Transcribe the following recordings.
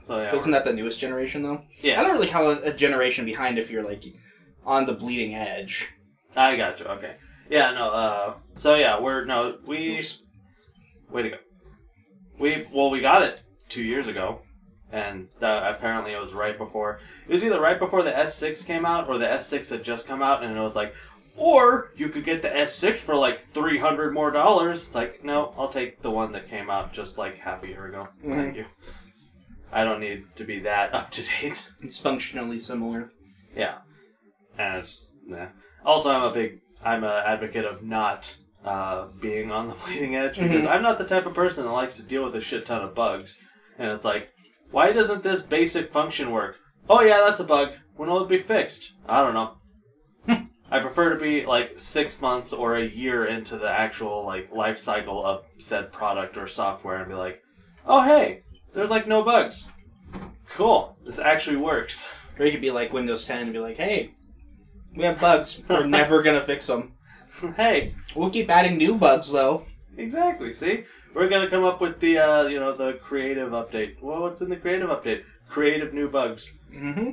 So yeah. Isn't that the newest generation though? Yeah. I don't really call it a generation behind if you're like on the bleeding edge. I got you. Okay. Yeah. No. So yeah, we. Oops. Way to go. We got it 2 years ago, and apparently it was right before. It was either right before the S6 came out, or the S6 had just come out, and it was like, or you could get the S6 for like $300 more. It's like, no, I'll take the one that came out just like half a year ago. Mm-hmm. Thank you. I don't need to be that up to date. It's functionally similar. Yeah, and it's nah. Also, I'm an advocate of not being on the bleeding edge because I'm not the type of person that likes to deal with a shit ton of bugs. And it's like, why doesn't this basic function work? Oh yeah, that's a bug. When will it be fixed? I don't know. I prefer to be like 6 months or a year into the actual like life cycle of said product or software and be like, oh hey, there's like no bugs. Cool, this actually works. Or you could be like Windows 10 and be like, hey, we have bugs. We're never going to fix them. Hey. We'll keep adding new bugs, though. Exactly, see? We're going to come up with the, the creative update. Well, what's in the creative update? Creative new bugs. Mm-hmm.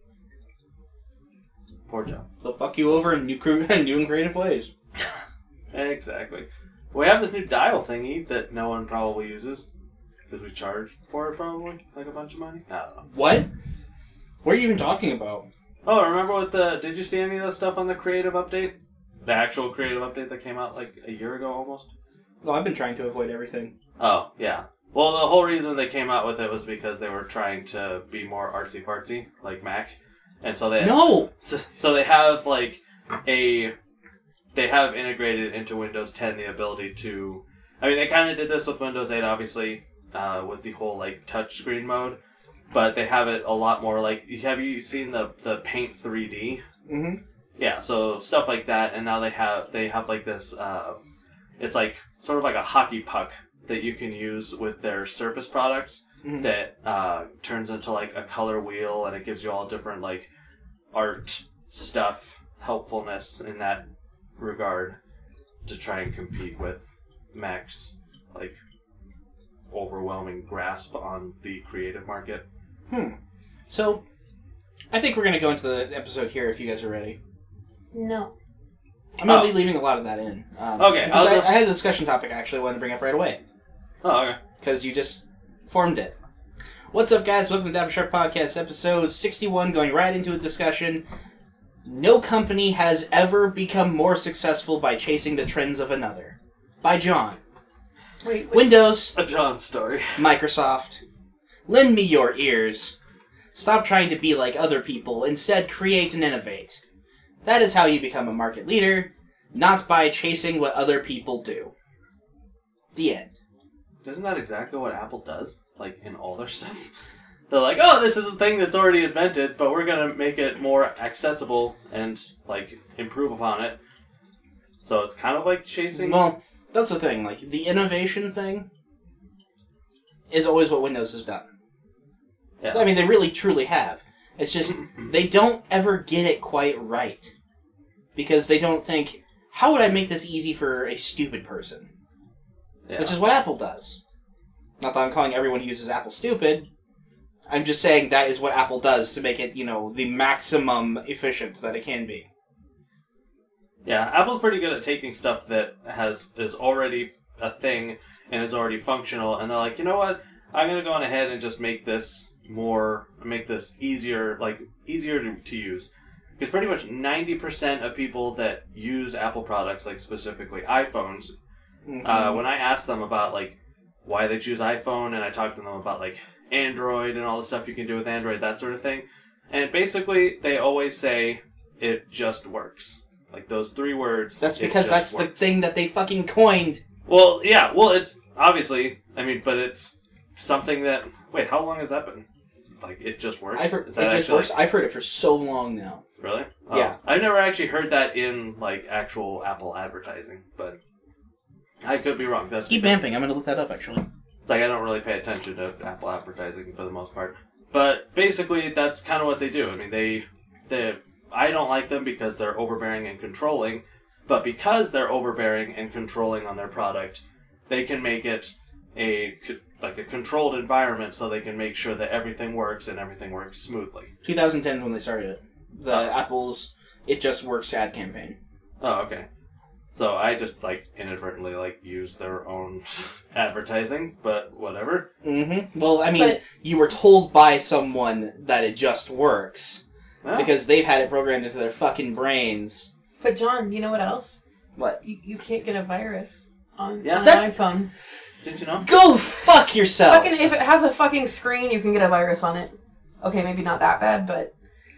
Poor Joe. They'll fuck you over in new and creative ways. Exactly. We have this new dial thingy that no one probably uses. Because we charge for it, probably? Like a bunch of money? I don't know. What? What are you even talking about? Oh, remember did you see any of the stuff on the creative update? The actual creative update that came out like a year ago almost? Well, I've been trying to avoid everything. Oh, yeah. Well, the whole reason they came out with it was because they were trying to be more artsy-fartsy, like Mac. And so they... No! So they have like they have integrated into Windows 10 the ability to... I mean, they kind of did this with Windows 8, obviously, with the whole like touchscreen mode. But they have it a lot more like... Have you seen the Paint 3D? Mm-hmm. Yeah, so stuff like that, and now they have like this, it's like, sort of like a hockey puck that you can use with their Surface products that turns into like a color wheel, and it gives you all different like art stuff, helpfulness in that regard to try and compete with Mac's like overwhelming grasp on the creative market. So, I think we're going to go into the episode here if you guys are ready. No. I'm going to be leaving a lot of that in. Okay. Because I had a discussion topic I actually wanted to bring up right away. Oh, okay. Because you just formed it. What's up, guys? Welcome to Dapper Sharp Podcast, episode 61, going right into a discussion. No company has ever become more successful by chasing the trends of another. By John. Wait. A Windows, John story. Microsoft, lend me your ears. Stop trying to be like other people. Instead, create and innovate. That is how you become a market leader, not by chasing what other people do. The end. Isn't that exactly what Apple does? Like, in all their stuff? They're like, oh, this is a thing that's already invented, but we're going to make it more accessible and, like, improve upon it. So it's kind of like chasing... Well, that's the thing. Like, the innovation thing is always what Windows has done. Yeah. I mean, they really, truly have. It's just, they don't ever get it quite right. Because they don't think, how would I make this easy for a stupid person? Yeah. Which is what Apple does. Not that I'm calling everyone who uses Apple stupid. I'm just saying that is what Apple does to make it, the maximum efficient that it can be. Yeah, Apple's pretty good at taking stuff that is already a thing and is already functional, and they're like, you know what? I'm going to go on ahead and just make this easier, to use. Because pretty much 90% of people that use Apple products, like specifically iPhones, when I ask them about like why they choose iPhone, and I talk to them about like Android and all the stuff you can do with Android, that sort of thing, and basically they always say it just works. Like those 3 words. That's because that's the thing that they fucking coined. Well, yeah. Well, it's obviously. I mean, but it's something that. Wait, how long has that been? Like, it just works? It just works. Like, I've heard it for so long now. Really? Oh. Yeah. I've never actually heard that in, like, actual Apple advertising, but I could be wrong. Keep vamping. I'm going to look that up, actually. It's like I don't really pay attention to Apple advertising for the most part. But basically, that's kind of what they do. I mean, I don't like them because they're overbearing and controlling, but because they're overbearing and controlling on their product, they can make it like a controlled environment so they can make sure that everything works and everything works smoothly. 2010 is when they started it. The Apple's It Just Works ad campaign. Oh, okay. So I just like inadvertently like used their own advertising, but whatever. Mm-hmm. Well, I mean, you were told by someone that it just works Well, because they've had it programmed into their fucking brains. But John, you know what else? What? You can't get a virus on Yeah. an That's- iPhone. did you know? Go fuck yourself. Fucking, if it has a fucking screen, you can get a virus on it. Okay, maybe not that bad, but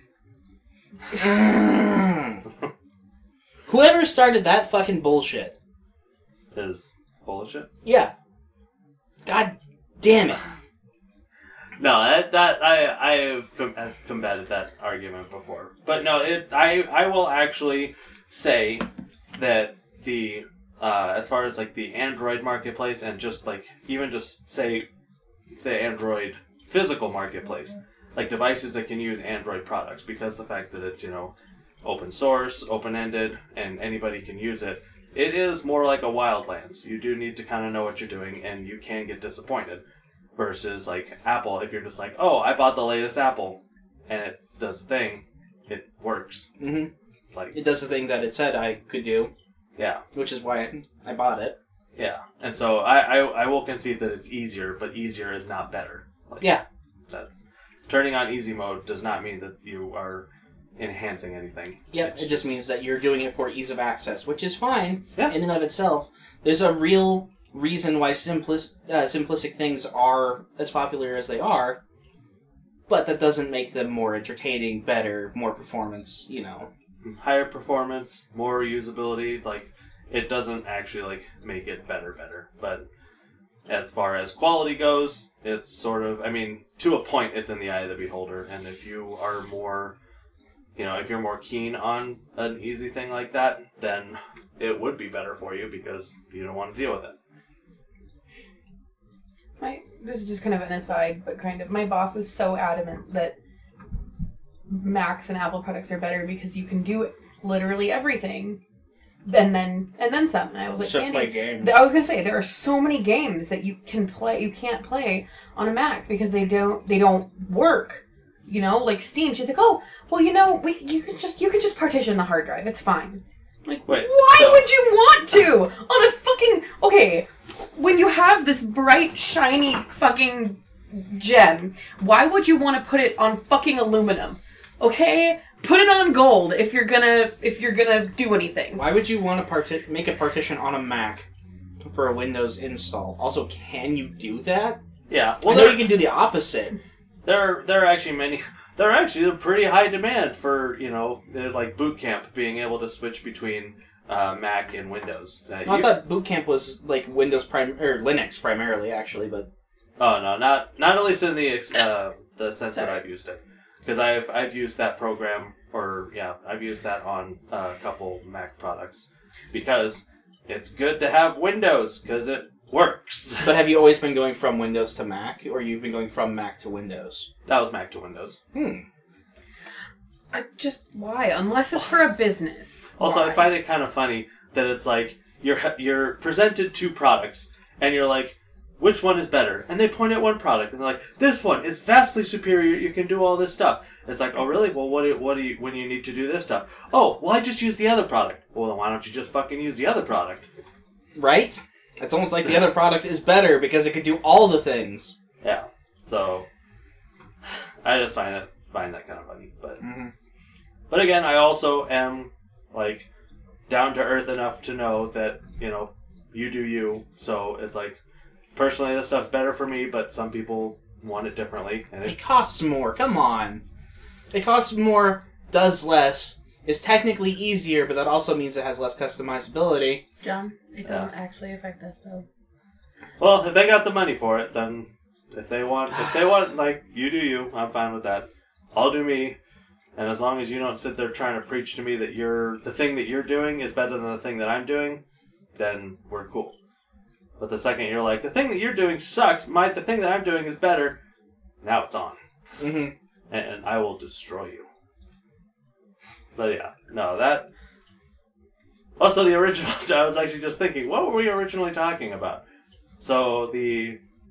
Whoever started that fucking bullshit. Is full of shit. Yeah. God damn it. No, I've combated that argument before, but no, I will actually say that the as far as like the Android marketplace and just like even just say the Android physical marketplace, like devices that can use Android products, because the fact that it's open source, open-ended, and anybody can use it. It is more like a Wildlands. You do need to kind of know what you're doing, and you can get disappointed. Versus, like, Apple, if you're just like, oh, I bought the latest Apple, and it does the thing, it works. Mm-hmm. Like, It does the thing that it said I could do, yeah, which is why I bought it. yeah. And so I will concede that it's easier, but easier is not better. Like, Yeah. That's turning on easy mode does not mean that you are enhancing anything. Yep, It's it just means that you're doing it for ease of access, which is fine Yeah. in and of itself. There's a real reason why simplistic things are as popular as they are, but that doesn't make them more entertaining, better, more performance, higher performance, more usability. Like, it doesn't actually like make it better. But as far as quality goes, it's sort of, I mean, to a point, it's in the eye of the beholder. And if you are more, if you're more keen on an easy thing like that, then it would be better for you because you don't want to deal with it. this is just kind of an aside, but kind of, my boss is so adamant that Macs and Apple products are better because you can do literally everything, and then some. And I was like, Except Andy, play games. I was gonna say there are so many games that you can't play on a Mac because they don't work. Like Steam. She's like, oh, well, you can just partition the hard drive. It's fine. I'm like, Wait, why so- would you want to on a fucking when you have this bright, shiny fucking gem, why would you want to put it on fucking aluminum? Okay? Put it on gold if you're gonna do anything. Why would you want to make a partition on a Mac for a Windows install? Also, can you do that? Yeah. Well, I know you can do the opposite. There are actually a pretty high demand for, like Boot Camp being able to switch between Mac and Windows. I thought Boot Camp was like Windows or Linux primarily, actually, but Oh no, not at least in the sense that I've used it, because I've used that program, I've used that on a couple Mac products because it's good to have Windows because it works. But have you always been going from Windows to Mac, or you've been going from Mac to Windows? That was Mac to Windows. Why? Unless it's for a business. Also, Why? I find it kind of funny that it's like you're presented two products and you're like, which one is better? And they point at one product and they're like, this one is vastly superior. You can do all this stuff. It's like, oh really? Well, what do you when you need to do this stuff? Oh, well, I just use the other product. Well, then why don't you just fucking use the other product? Right? It's almost like the other product is better because it could do all the things. Yeah. So I just find that kind of funny, but. But again, I also am, like, down to earth enough to know that, you do you. So it's like, personally, this stuff's better for me, but some people want it differently. And It costs more. Come on. It costs more, does less, is technically easier, but that also means it has less customizability. John, it doesn't actually affect us though. well, if they got the money for it, then if they want, like, you do you, I'm fine with that. I'll do me. And as long as you don't sit there trying to preach to me that the thing that you're doing is better than the thing that I'm doing, then we're cool. But the second you're like, the thing that you're doing sucks, the thing that I'm doing is better, now it's on. Mm-hmm. And I will destroy you. But yeah, no, that... Also, the original, I was actually just thinking, what were we originally talking about? So, the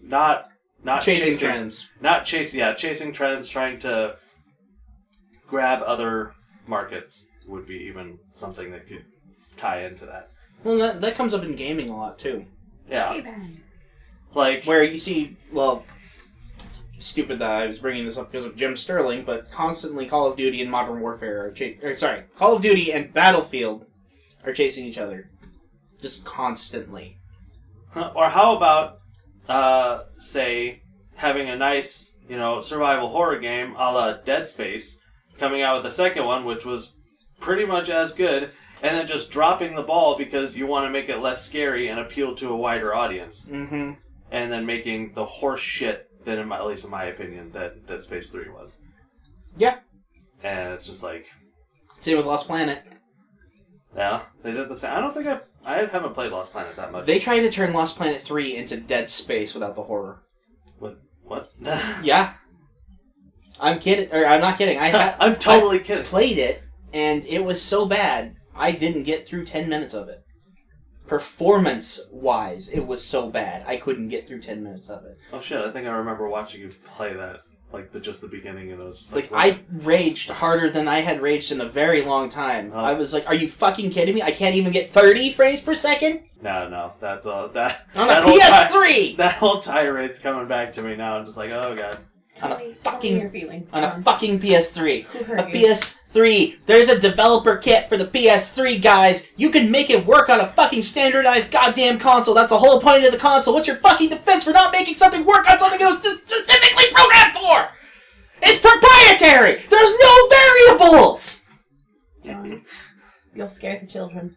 not chasing trends. Not chasing trends, trying to grab other markets would be even something that could tie into that. Well, that comes up in gaming a lot, too. Yeah. K-bang. Like... Where you see, well, it's stupid that I was bringing this up because of Jim Sterling, but constantly Call of Duty and Modern Warfare Call of Duty and Battlefield are chasing each other. Just constantly. Or how about, say, having a nice, survival horror game a la Dead Space, coming out with the second one, which was pretty much as good, and then just dropping the ball because you want to make it less scary and appeal to a wider audience. Mm-hmm. And then making the horse shit that, at least in my opinion, that Dead Space 3 was. Yeah. And it's just like... Same with Lost Planet. Yeah, they did the same. I don't think I haven't played Lost Planet that much. They tried to turn Lost Planet 3 into Dead Space without the horror. What? Yeah. I'm kidding. Or I'm not kidding. I'm totally kidding. Played it, and it was so bad, I didn't get through 10 minutes of it. Performance-wise, it was so bad, I couldn't get through 10 minutes of it. Oh shit, I think I remember watching you play that. Like, just the beginning, and it was just like I raged harder than I had raged in a very long time. I was like, are you fucking kidding me? I can't even get 30 frames per second? No, that's all. That on a PS3! That whole tirade's coming back to me now. I'm just like, oh god. On a fucking PS3. A you? PS3. There's a developer kit for the PS3, guys. You can make it work on a fucking standardized goddamn console. That's the whole point of the console. What's your fucking defense for not making something work on something it was specifically programmed for? It's proprietary. There's no variables. John, you'll scare the children.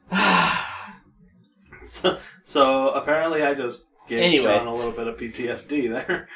So apparently I just gave John a little bit of PTSD there.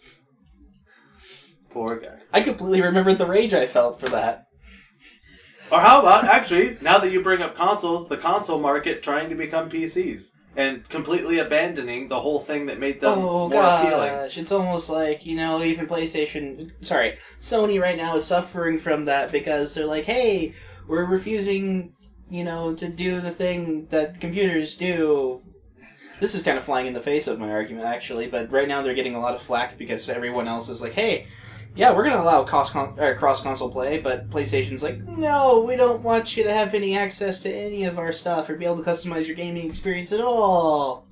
Poor guy. I completely remembered the rage I felt for that. Or how about, actually, now that you bring up consoles, the console market trying to become PCs and completely abandoning the whole thing that made them more appealing. It's almost like, even Sony right now is suffering from that because they're like, hey, we're refusing, to do the thing that computers do. This is kind of flying in the face of my argument, actually, but right now they're getting a lot of flack because everyone else is like, hey, yeah, we're going to allow cross-console play, but PlayStation's like, no, we don't want you to have any access to any of our stuff or be able to customize your gaming experience at all.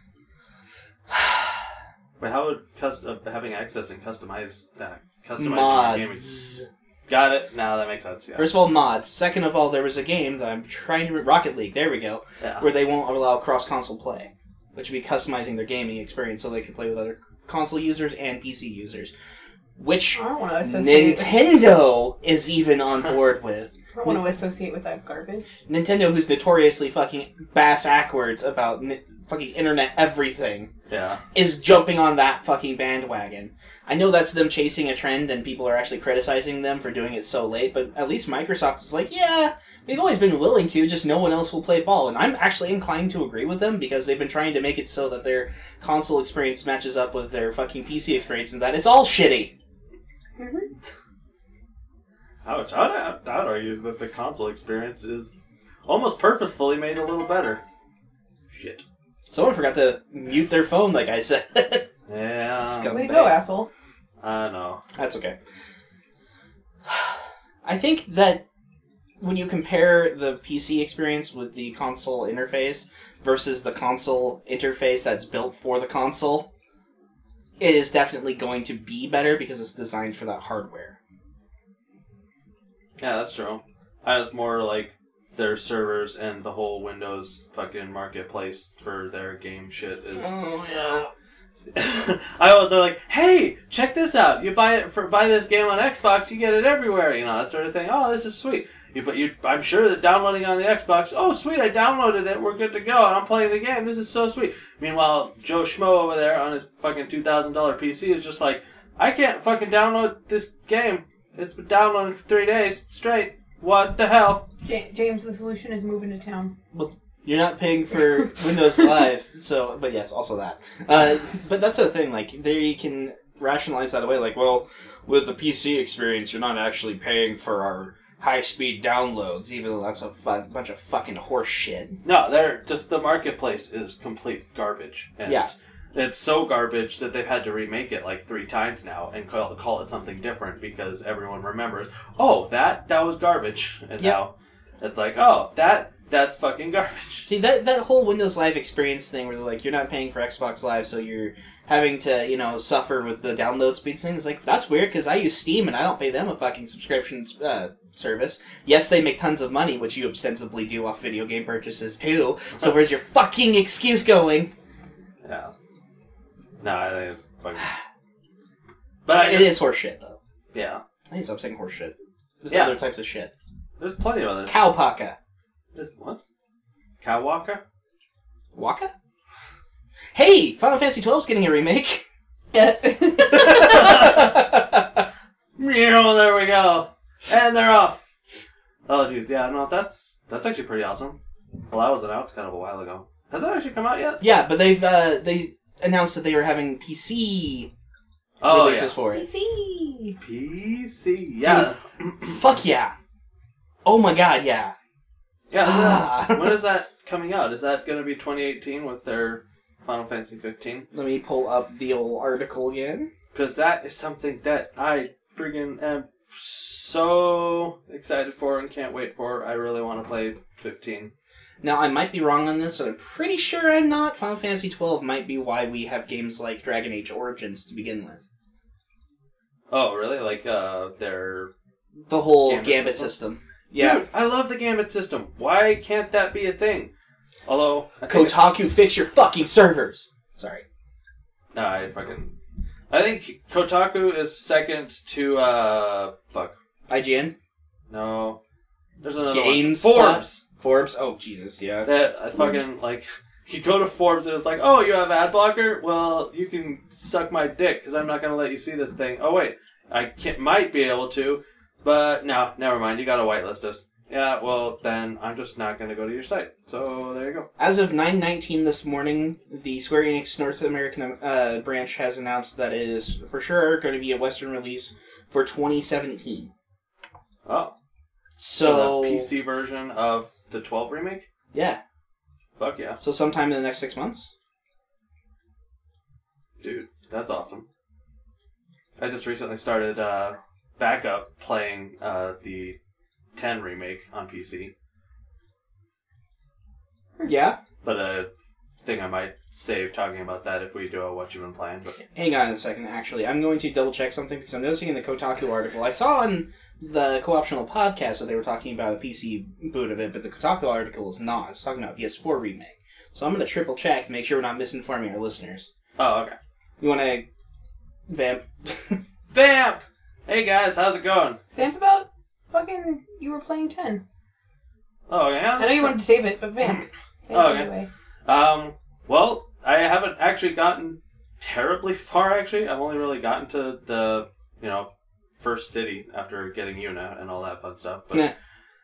Wait, how would having access and customizing mods. your gaming... Got it. Now that makes sense, yeah. First of all, mods. Second of all, there was a game that I'm trying to... Rocket League, there we go. Yeah. Where they won't allow cross-console play, which would be customizing their gaming experience so they can play with other console users and PC users. Which Nintendo is even on board with. I don't want to associate with that garbage. Nintendo, who's notoriously fucking bass-ackwards about fucking internet everything, is jumping on that fucking bandwagon. I know that's them chasing a trend and people are actually criticizing them for doing it so late, but at least Microsoft is like, yeah, we've always been willing to, just no one else will play ball. And I'm actually inclined to agree with them because they've been trying to make it so that their console experience matches up with their fucking PC experience and that it's all shitty. Mm-hmm. I would argue that the console experience is almost purposefully made a little better. Shit. Someone forgot to mute their phone, like I said. Yeah. Way to go, asshole. I know. That's okay. I think that when you compare the PC experience with the console interface versus the console interface that's built for the console, it is definitely going to be better because it's designed for that hardware. Yeah, that's true. It's more like their servers and the whole Windows fucking marketplace for their game shit is... Oh, yeah. I was like, hey, check this out. You buy this game on Xbox, you get it everywhere, that sort of thing. Oh, this is sweet. I'm sure that downloading on the Xbox, oh, sweet, I downloaded it, we're good to go, and I'm playing the game, this is so sweet. Meanwhile, Joe Schmo over there on his fucking $2,000 PC is just like, I can't fucking download this game. It's been downloading for 3 days straight. What the hell? James, the solution is moving to town. Well, you're not paying for Windows Live, so, but yes, also that. But that's the thing, like, there you can rationalize that away, like, well, with the PC experience, you're not actually paying for our high-speed downloads, even though that's a bunch of fucking horse shit. No, the marketplace is complete garbage. And It's so garbage that they've had to remake it like 3 times now and call it something different because everyone remembers, oh, that was garbage. And now it's like, oh, that's fucking garbage. See, that whole Windows Live experience thing where they're like, you're not paying for Xbox Live, so you're having to, suffer with the download speeds thing. It's like, that's weird because I use Steam and I don't pay them a fucking subscription service. Yes, they make tons of money, which you ostensibly do off video game purchases too. So where's your fucking excuse going? Yeah. No, I think it's fucking... But it is horseshit, though. Yeah. I need to stop saying horseshit. There's other types of shit. There's plenty of other... Cowpaka. What? Cowwalker? Waka? Hey! Final Fantasy XII's getting a remake! There we go! And they're off! Oh, jeez. Yeah, no, that's actually pretty awesome. Well, that was announced kind of a while ago. Has that actually come out yet? Yeah, but they announced that they were having PC releases for it. PC, yeah. Dude, fuck yeah. Oh my god, yeah. Yeah, when is that coming out? Is that going to be 2018 with their Final Fantasy 15? Let me pull up the old article again. Because that is something that I friggin' am so excited for and can't wait for. I really want to play 15. Now, I might be wrong on this, but I'm pretty sure I'm not. Final Fantasy XII might be why we have games like Dragon Age Origins to begin with. Oh, really? Like, their... The whole Gambit system. Yeah. Dude, I love the Gambit system. Why can't that be a thing? Although... Kotaku, fix your fucking servers! Sorry. No, I think Kotaku is second to, IGN? No. There's another Games one. Forbes! Forbes? Oh, Jesus, yeah. That, I fucking, like... You go to Forbes and it's like, oh, you have ad blocker? Well, you can suck my dick because I'm not going to let you see this thing. Oh, wait. Might be able to, but no, never mind. You got to whitelist us. Yeah, well, then I'm just not going to go to your site. So there you go. As of 9/19 this morning, the Square Enix North American branch has announced that it is for sure going to be a Western release for 2017. Oh. So the PC version of the 12 remake? Yeah. Fuck yeah. So sometime in the next 6 months? Dude, that's awesome. I just recently started back up playing the 10 remake on PC. Yeah? But I think I might save talking about that if we do a what you've been playing. But... Hang on a second, actually. I'm going to double check something because I'm noticing in the Kotaku article. I saw on the Co-Optional podcast that they were talking about a PC boot of it, but the Kotaku article is not. It's talking about PS4 remake. So I'm going to triple check to make sure we're not misinforming our listeners. Oh, okay. You want to vamp? Vamp! Hey guys, how's it going? Vamp about fucking you were playing 10. Oh, yeah? I know you wanted to save it, but vamp. Oh, okay. Anyway. Well, I haven't actually gotten terribly far, actually. I've only really gotten to the, first city after getting Yuna and all that fun stuff. But,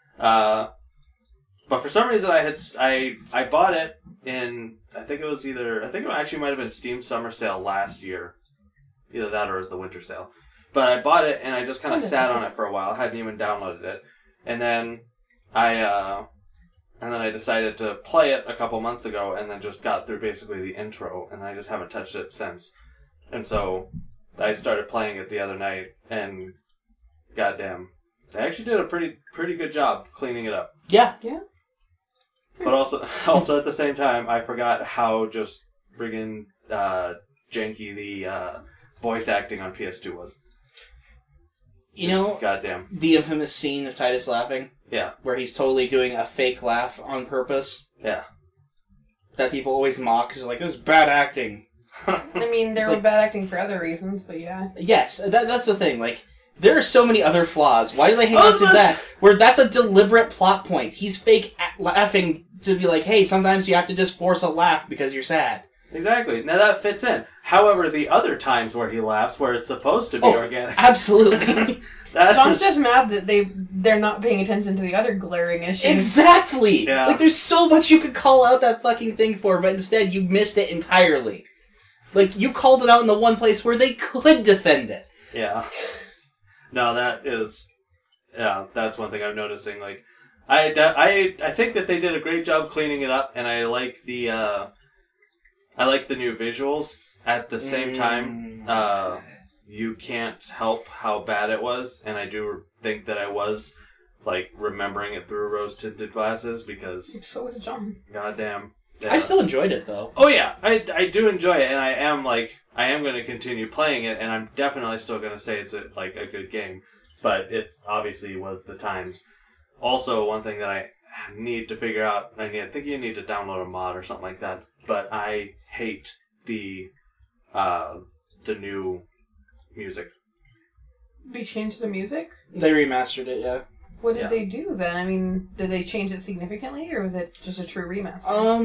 but for some reason I bought it in, I think it actually might have been Steam Summer Sale last year. Either that or it was the Winter Sale. But I bought it and I just kind of sat on it for a while. I hadn't even downloaded it. And then I decided to play it a couple months ago and then just got through basically the intro and I just haven't touched it since. And so I started playing it the other night and goddamn, they actually did a pretty good job cleaning it up. Yeah. Yeah. But also at the same time, I forgot how just friggin' janky the voice acting on PS2 was. Goddamn. The infamous scene of Titus laughing? Yeah. Where he's totally doing a fake laugh on purpose? Yeah. That people always mock, because like, this is bad acting. I mean, there were bad acting for other reasons, but yeah. Yes, that's the thing, like, there are so many other flaws. Why do they hang on to that? Where that's a deliberate plot point. He's fake laughing to be like, hey, sometimes you have to just force a laugh because you're sad. Exactly. Now that fits in. However, the other times where he laughs, where it's supposed to be organic. Absolutely. John's just mad that they're not paying attention to the other glaring issues. Exactly! Yeah. Like, there's so much you could call out that fucking thing for, but instead you missed it entirely. Like, you called it out in the one place where they could defend it. Yeah. No, that's one thing I'm noticing. Like, I think that they did a great job cleaning it up, and I like the I like the new visuals. At the same time, you can't help how bad it was, and I do think that I was like remembering it through rose-tinted glasses because So was John. goddamn. Yeah. I still enjoyed it though. Oh yeah, I do enjoy it, and I am going to continue playing it, and I'm definitely still going to say it's a good game, but it's obviously was the times. Also, one thing that I need to figure out, I think you need to download a mod or something like that, but I hate the new music. They changed the music? They remastered it, yeah. What did they do then? I mean, did they change it significantly, or was it just a true remaster?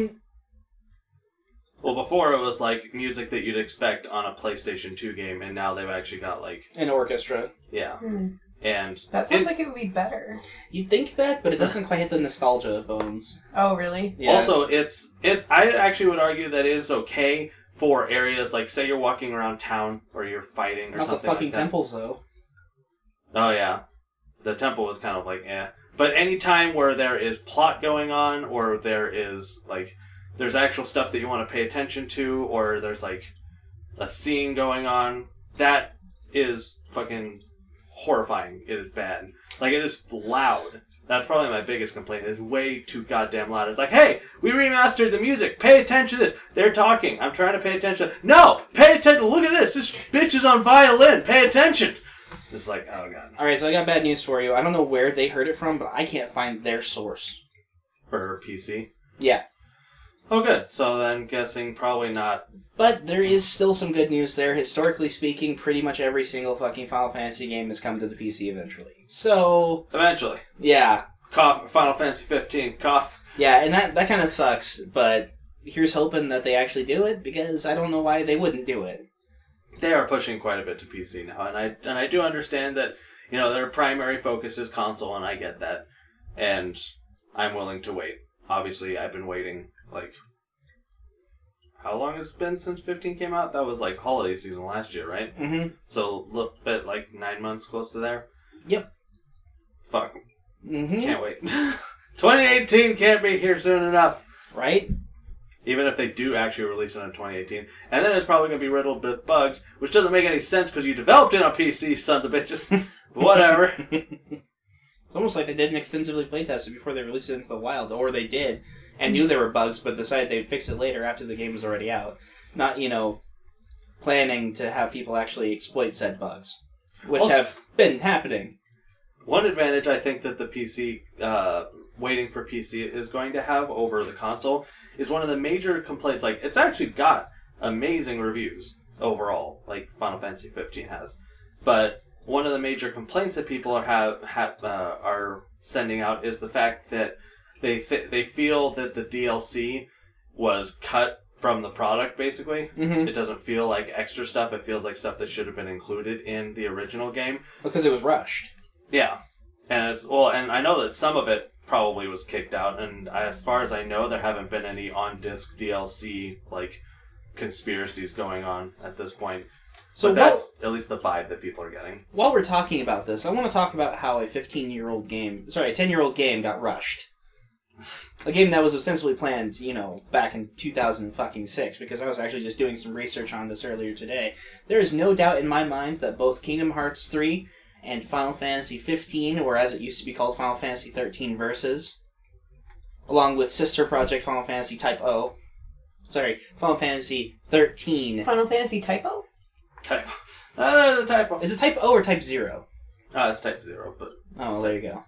Well, before it was like music that you'd expect on a PlayStation 2 game, and now they've actually got like an orchestra. Yeah. And that sounds like it would be better. You'd think that, but it doesn't quite hit the nostalgia bones. Oh, really? Yeah. Also, I actually would argue that it is okay for areas like, say you're walking around town or you're fighting or Not something the fucking like that. temples, though. Oh, yeah. The temple was kind of like, eh. But any time where there is plot going on, or there is, like, there's actual stuff that you want to pay attention to, or there's, like, a scene going on, that is fucking horrifying. It is bad. Like, it is loud. That's probably my biggest complaint. It's way too goddamn loud. It's like, hey, we remastered the music. Pay attention to this. They're talking. I'm trying to pay attention. No! Pay attention. Look at this. This bitch is on violin. Pay attention. It's like, oh god. Alright, so I got bad news for you. I don't know where they heard it from, but I can't find their source. For PC? Yeah. Oh, good. So then, guessing probably not. But there is still some good news there. Historically speaking, pretty much every single fucking Final Fantasy game has come to the PC eventually. So... Eventually. Yeah. Cough. Final Fantasy 15. Cough. Yeah, and that kind of sucks, but here's hoping that they actually do it, because I don't know why they wouldn't do it. They are pushing quite a bit to PC now, and I do understand that, you know, their primary focus is console, and I get that. And I'm willing to wait. Obviously, I've been waiting, like... How long has it been since 15 came out? That was like holiday season last year, right? Mm-hmm. So, look, bit like 9 months close to there. Yep. Fuck. Mm-hmm. Can't wait. 2018 can't be here soon enough. Right? Even if they do actually release it in 2018. And then it's probably going to be riddled with bugs, which doesn't make any sense because you developed it on PC, sons of bitches. Whatever. It's almost like they didn't extensively playtest it before they released it into the wild, or they did, and knew there were bugs, but decided they'd fix it later after the game was already out. Not, planning to have people actually exploit said bugs, which have been happening. One advantage I think that the PC, waiting for PC is going to have over the console is one of the major complaints. Like, it's actually got amazing reviews overall, like Final Fantasy 15 has. But one of the major complaints that people are sending out is the fact that they feel that the DLC was cut from the product, basically. Mm-hmm. It doesn't feel like extra stuff. It feels like stuff that should have been included in the original game. Because it was rushed. Yeah. And and I know that some of it probably was kicked out, and as far as I know, there haven't been any on-disc DLC, like, conspiracies going on at this point. So that's at least the vibe that people are getting. While we're talking about this, I want to talk about how a 10-year-old game got rushed. A game that was ostensibly planned, back in 2006, because I was actually just doing some research on this earlier today. There is no doubt in my mind that both Kingdom Hearts 3 and Final Fantasy 15, or as it used to be called, Final Fantasy 13 Versus, along with sister project Final Fantasy Final Fantasy 13. Final Fantasy Typo? Typo. There's a typo. Is it Type O or Type 0? It's Type 0, but... Oh, there you go.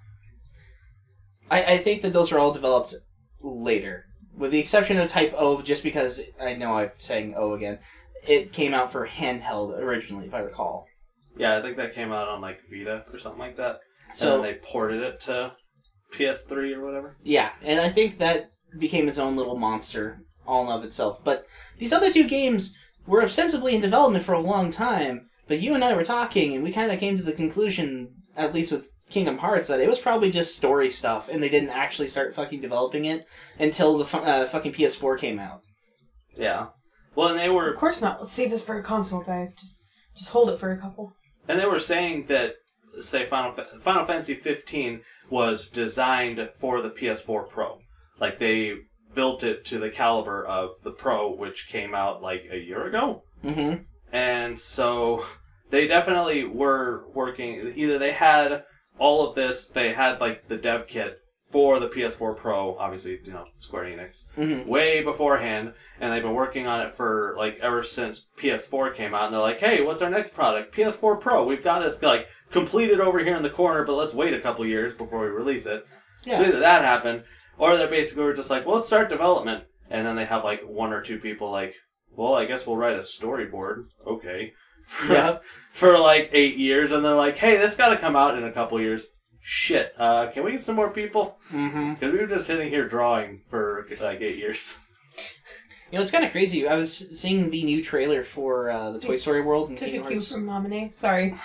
I think that those are all developed later. With the exception of Type O, just because, I know I'm saying O again, it came out for handheld originally, if I recall. Yeah, I think that came out on, like, Vita or something like that. So, and then they ported it to PS3 or whatever. Yeah, and I think that became its own little monster all in of itself. But these other two games were ostensibly in development for a long time, but you and I were talking, and we kind of came to the conclusion, at least with Kingdom Hearts, that it was probably just story stuff, and they didn't actually start fucking developing it until the fucking PS4 came out. Yeah. Well, and they were... Of course not. Let's save this for a console, guys. Just hold it for a couple. And they were saying that, say, Final Fantasy 15 was designed for the PS4 Pro. Like, they built it to the caliber of the Pro, which came out like a year ago. Mm-hmm. And so they definitely were working. Either they had all of this, they had like the dev kit for the PS4 Pro, obviously, Square Enix, way beforehand, and they've been working on it for like ever since PS4 came out. And they're like, "Hey, what's our next product? PS4 Pro. We've got it like completed over here in the corner, but let's wait a couple years before we release it." Yeah. So either that happened, or they basically were just like, "Well, let's start development," and then they have like one or two people like, "Well, I guess we'll write a storyboard." Okay. For like 8 years, and they're like, "Hey, this got to come out in a couple years." Shit, can we get some more people? Because we were just sitting here drawing for like 8 years. It's kind of crazy. I was seeing the new trailer for the Toy Story World and Took Kingdom a cue Hearts. from Nominee. Sorry.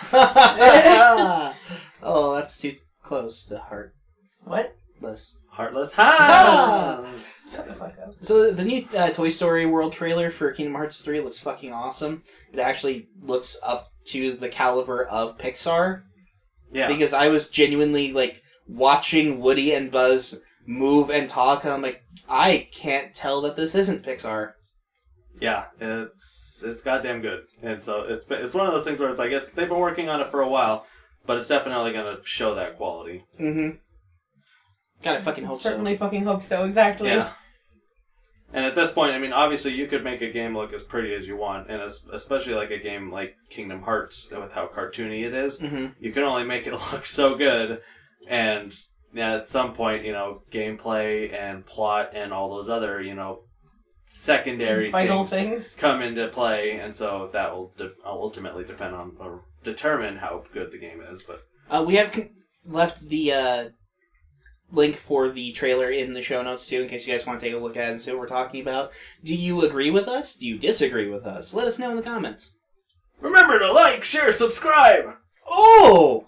Oh, that's too close to What? heartless. Heartless. Ha! Shut the fuck up. So the new Toy Story World trailer for Kingdom Hearts 3 looks fucking awesome. It actually looks up to the caliber of Pixar. Yeah. Because I was genuinely, like, watching Woody and Buzz move and talk, and I'm like, I can't tell that this isn't Pixar. Yeah, it's goddamn good. And so it's one of those things where it's like, they've been working on it for a while, but it's definitely going to show that quality. Mm-hmm. Gotta fucking hope Certainly fucking hope so, exactly. Yeah. And at this point, I mean, obviously you could make a game look as pretty as you want, and especially like a game like Kingdom Hearts, with how cartoony it is, you can only make it look so good. And at some point, gameplay and plot and all those other, secondary vital things come into play, and so that will ultimately depend on or determine how good the game is. But we have left the link for the trailer in the show notes too, in case you guys want to take a look at it and see what we're talking about. Do you agree with us? Do you disagree with us? Let us know in the comments. remember to like, share, subscribe. Oh!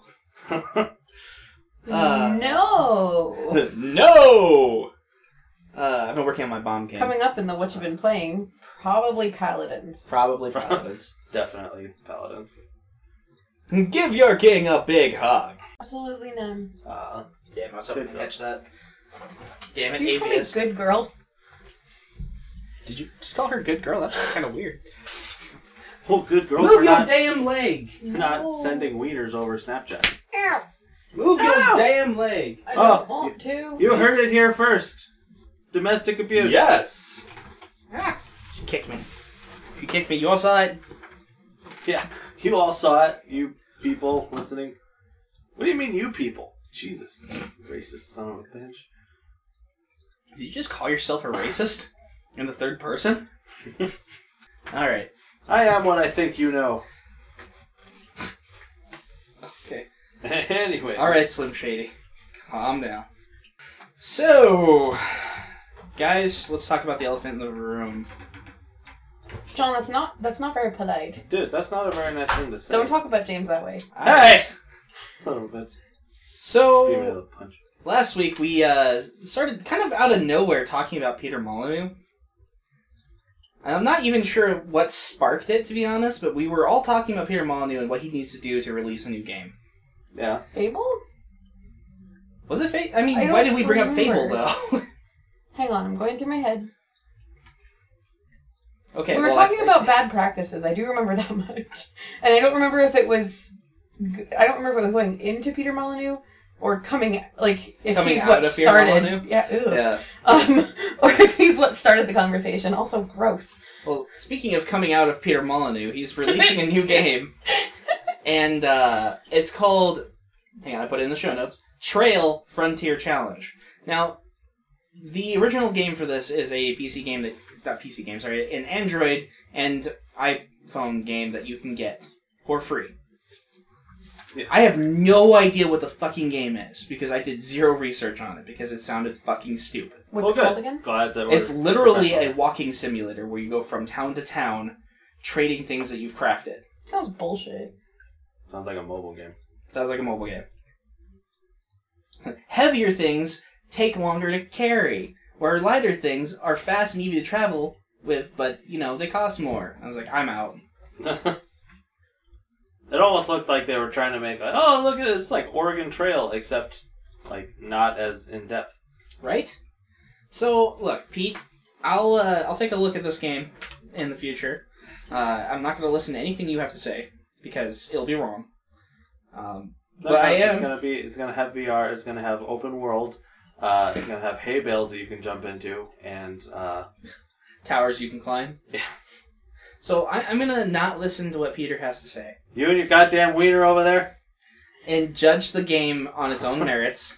no. No! I've been working on my bomb game. Coming up in the what you've been playing, probably Paladins. Probably Paladins. Definitely Paladins. Give your king a big hug. Absolutely none. Damn, I was hoping to catch that. Damn it, Do you call me Avius. good girl? Did you just call her good girl? That's kind of weird. Well, good girl Move for your not, damn leg! not sending wieners over Snapchat. Ow. Move Ow! your damn leg! I don't want to. You heard it here first. Domestic abuse. Yes! She kicked me. She kicked me. You all saw it? Yeah, you all saw it, you people listening. What do you mean, you people? Jesus. Racist son of a bitch. Did you just call yourself a racist? In the third person? Alright. I am what I think you know. Okay. Anyway. Alright, Slim Shady. Calm down. So, guys, let's talk about the elephant in the room. John, that's not very polite. Dude, that's not a very nice thing to say. Don't talk about James that way. Hey! Son of a bitch. So, Give me a punch. last week we started kind of out of nowhere talking about Peter Molyneux. I'm not even sure what sparked it, to be honest, but we were all talking about Peter Molyneux and what he needs to do to release a new game. Yeah. Fable? Was it Fable? I mean, I why don't did we bring up Fable, remember. though? Hang on, I'm going through my head. Okay, We were well, talking about bad practices. I do remember that much. And I don't remember if it was... I don't remember if it was going into Peter Molyneux or coming... Like, if Coming he's out what of Peter started... Molyneux? Yeah, ew. Yeah. Or if he's what started the conversation. Also gross. Well, speaking of coming out of Peter Molyneux, he's releasing a new game. And it's called... Hang on, I put it in the show notes. Trail Frontier Challenge. Now, the original game for this is a PC game that... Not PC game, sorry. An Android and iPhone game that you can get for free. Yeah. I have no idea what the fucking game is, because I did zero research on it, because it sounded fucking stupid. What's it good. called again? Glad that we're It's literally a professional. walking simulator where you go from town to town, trading things that you've crafted. Sounds bullshit. Sounds like a mobile game. Sounds like a mobile game. Heavier things take longer to carry, where lighter things are fast and easy to travel with, but, they cost more. I was like, I'm out. It almost looked like they were trying to make like, oh, look at this, like Oregon Trail, except like not as in depth. Right? So, look, Pete, I'll take a look at this game in the future. I'm not going to listen to anything you have to say because it'll be wrong. But I am. It's gonna have VR. It's gonna have open world. It's gonna have hay bales that you can jump into and towers you can climb. Yes. So I'm gonna not listen to what Peter has to say You and your goddamn wiener over there. and judge the game on its own merits.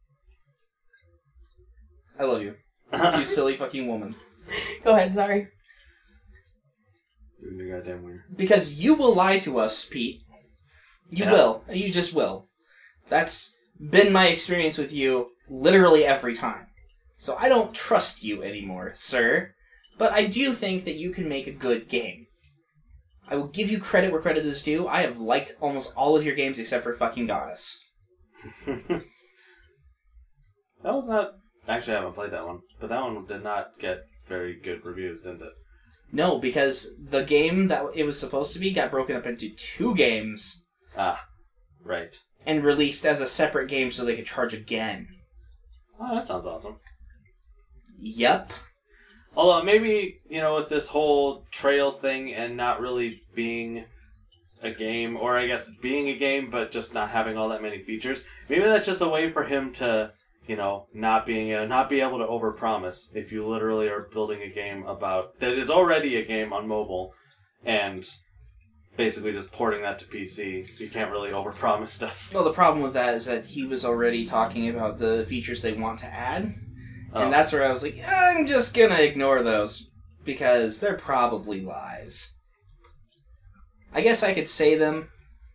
I love you, you silly fucking woman. Go ahead, sorry. You and your goddamn wiener. Because you will lie to us, Pete. You will. You just will. That's been my experience with you literally every time. So I don't trust you anymore, sir. But I do think that you can make a good game. I will give you credit where credit is due. I have liked almost all of your games except for fucking Goddess. That was not... Actually, I haven't played that one. But that one did not get very good reviews, didn't it? No, because the game that it was supposed to be got broken up into 2 games. Ah, right. And released as a separate game so they could charge again. Oh, that sounds awesome. Yep. Although, maybe, with this whole Trails thing and not really being a game, or I guess being a game but just not having all that many features, maybe that's just a way for him to, not be able to overpromise if you literally are building a game that is already a game on mobile and basically just porting that to PC. You can't really overpromise stuff. Well, the problem with that is that he was already talking about the features they want to add. Oh. And that's where I was like, I'm just gonna ignore those. Because they're probably lies. I guess I could say them.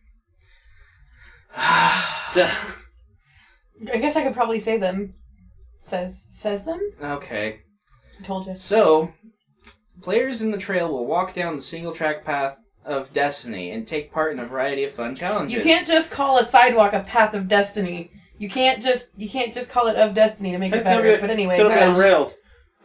I guess I could probably say them. Says them? Okay. I told you. So, players in the trail will walk down the single-track path of Destiny and take part in a variety of fun challenges. You can't just call a sidewalk a path of destiny. You can't just call it of destiny to make it better. But anyway, it's gonna be on rails.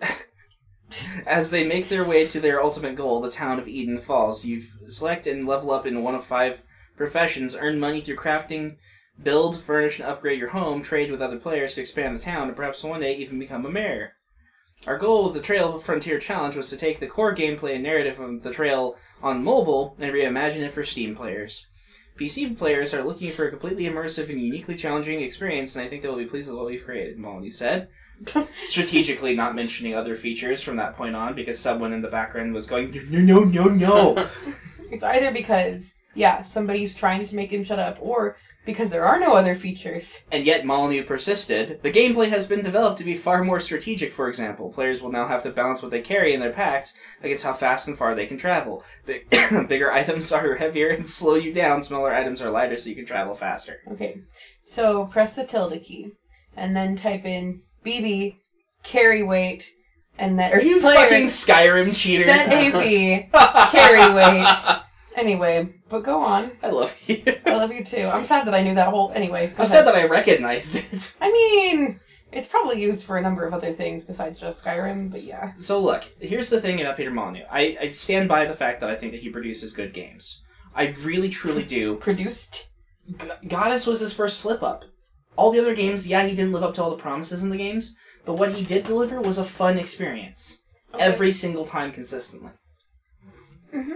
As they make their way to their ultimate goal, the town of Eden Falls, you select and level up in one of 5 professions, earn money through crafting, build, furnish, and upgrade your home, trade with other players to expand the town, and perhaps one day even become a mayor. Our goal with the Trail Frontier Challenge was to take the core gameplay and narrative of the Trail on mobile and reimagine it for Steam players. PC players are looking for a completely immersive and uniquely challenging experience, and I think they will be pleased with what we've created, Molly said. Strategically not mentioning other features from that point on, because someone in the background was going, no. It's either because, somebody's trying to make him shut up, or because there are no other features. And yet Molyneux persisted. The gameplay has been developed to be far more strategic, for example. Players will now have to balance what they carry in their packs against how fast and far they can travel. Bigger items are heavier and slow you down. Smaller items are lighter so you can travel faster. Okay, so press the tilde key, and then type in BB, carry weight, and then... Are you fucking Skyrim cheater? Set AV, carry weight. Anyway, but go on. I love you. I love you too. I'm sad that I knew that whole... Anyway, I'm sad that I recognized it. I mean, it's probably used for a number of other things besides just Skyrim, but yeah. So look, here's the thing about Peter Molyneux. I stand by the fact that I think that he produces good games. I really, truly do. Produced? Goddess was his first slip-up. All the other games, he didn't live up to all the promises in the games, but what he did deliver was a fun experience. Okay. Every single time consistently. Mm-hmm.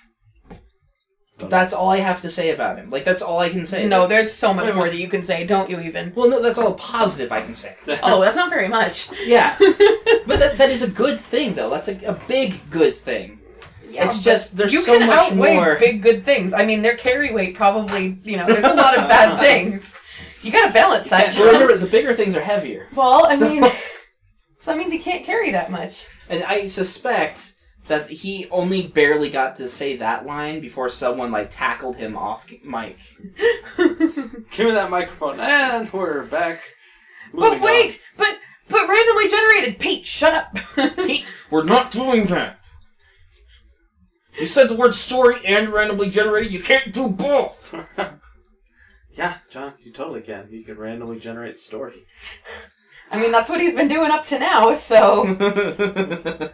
That's all I have to say about him. That's all I can say. No, there's so much more that you can say, don't you even? Well, no, that's all positive I can say. Oh, that's not very much. Yeah. But that is a good thing, though. That's a big good thing. Yeah, it's just, there's you so can much outweigh more. big good things. I mean, their carry weight probably, there's a lot of bad things. You gotta balance that, John. Remember, the bigger things are heavier. Well, I mean, so that means he can't carry that much. And I suspect that he only barely got to say that line before someone, tackled him off mic. Give me that microphone, and we're back. But wait! But randomly generated! Pete, shut up! Pete, we're not doing that! You said the word story and randomly generated, you can't do both! Yeah, John, you totally can. You can randomly generate story. I mean, that's what he's been doing up to now, so...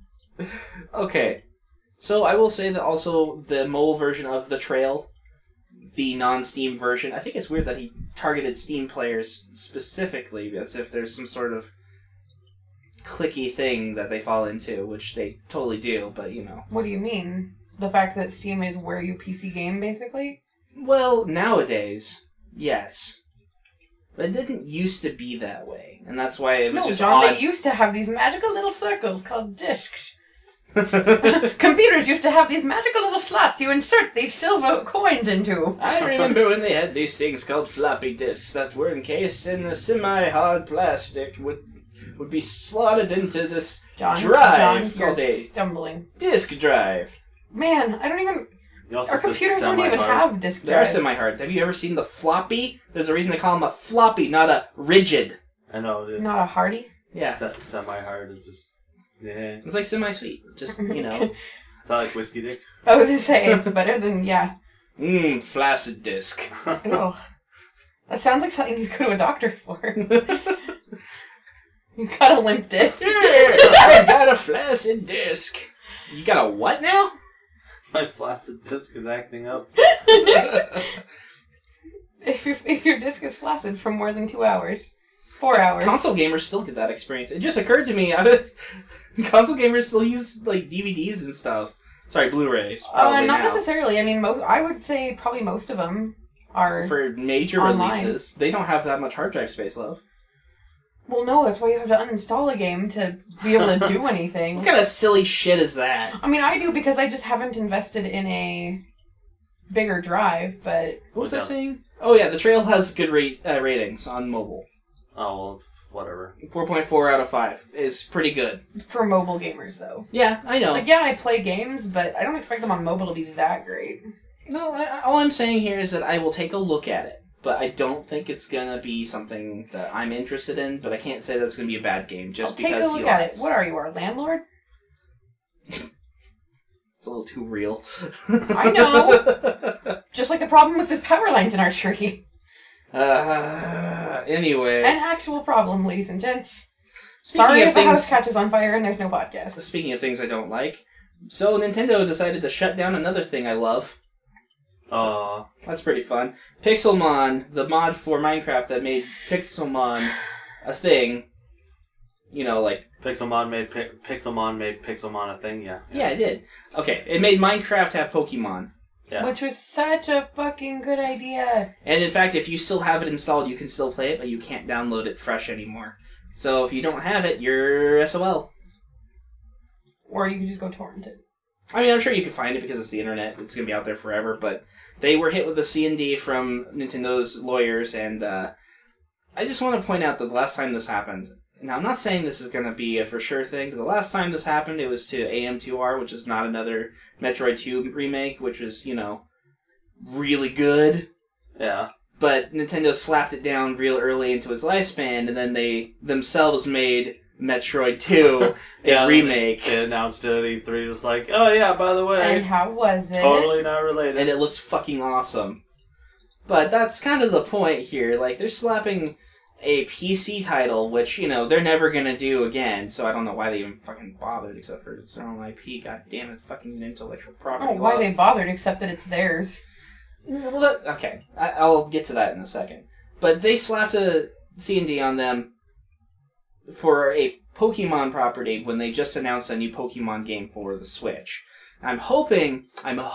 Okay. So I will say that also the mobile version of The Trail, the non-Steam version, I think it's weird that he targeted Steam players specifically, as if there's some sort of clicky thing that they fall into, which they totally do, but you know. What do you mean? The fact that Steam is where you PC game, basically? Well, nowadays, yes. But it didn't used to be that way, and that's why it was No, just John, odd. they used to have these magical little circles called discs. Computers used to have these magical little slots you insert these silver coins into. I remember when they had these things called floppy disks that were encased in a semi-hard plastic would be slotted into this John, drive called you're a stumbling. disk drive. Man, I don't even... You also Our said computers don't even semi-hard. have disk They are drives. semi-hard. Have you ever seen the floppy? There's a reason they call them a floppy, not a rigid. I know. It's Not a hardy? Yeah. Semi-hard is just... Yeah. It's like semi-sweet. Just, you know. It's not like whiskey dick. I was gonna say, it's better than, yeah. Flaccid disc. Oh, that sounds like something you'd go to a doctor for. You got a limp disc. Yeah, I got a flaccid disc. You got a what now? My flaccid disc is acting up. If your disc is flaccid for more than 2 hours. 4 hours. Console gamers still get that experience. It just occurred to me, console gamers still use like DVDs and stuff. Sorry, Blu-rays. Probably Not now. necessarily. I mean, I would say probably most of them are... For major online. releases, they don't have that much hard drive space, love. Well, no, that's why you have to uninstall a game to be able to do anything. What kind of silly shit is that? I mean, I do because I just haven't invested in a bigger drive, but... What was I Yeah. saying? Oh yeah, the Trail has good ratings on mobile. Oh, well, whatever. 4.4 out of 5 is pretty good. For mobile gamers, though. Yeah, I know. Like, yeah, I play games, but I don't expect them on mobile to be that great. No, all I'm saying here is that I will take a look at it, but I don't think it's gonna be something that I'm interested in. But I can't say that it's gonna be a bad game just I'll take because a look he at lies. it. What are you, our landlord? It's a little too real. I know. Just like the problem with the power lines in our tree. Anyway, An actual problem, ladies and gents. speaking Sorry of if the house things, catches on fire and there's no podcast. speaking of things I don't like, so Nintendo decided to shut down another thing I love. That's pretty fun. Pixelmon, the mod for Minecraft that made Pixelmon a thing. You know, like... Pixelmon made Pixelmon a thing, yeah. Yeah, it did. Okay, it made Minecraft have Pokemon. Yeah. Which was such a fucking good idea. And in fact, if you still have it installed, you can still play it, but you can't download it fresh anymore. So if you don't have it, you're SOL. Or you could just go torrent it. I mean, I'm sure you can find it because it's the internet. It's going to be out there forever, but they were hit with a C&D from Nintendo's lawyers, and I just want to point out that the last time this happened... Now, I'm not saying this is going to be a for sure thing, but the last time this happened, it was to AM2R, which is not another Metroid 2 remake, which was, you know, really good. Yeah. But Nintendo slapped it down real early into its lifespan, and then they themselves made Metroid 2 a remake. They announced it at E3, just like, oh yeah, by the way, And how was it? totally not related. And it looks fucking awesome. But that's kind of the point here. Like, they're slapping a PC title, which, you know, they're never gonna do again, so I don't know why they even fucking bothered, except for it's their own IP. God damn it, fucking intellectual property Oh, why laws. they bothered, except that it's theirs. Well, okay, I'll get to that in a second. But they slapped a C&D on them for a Pokemon property when they just announced a new Pokemon game for the Switch. I'm hoping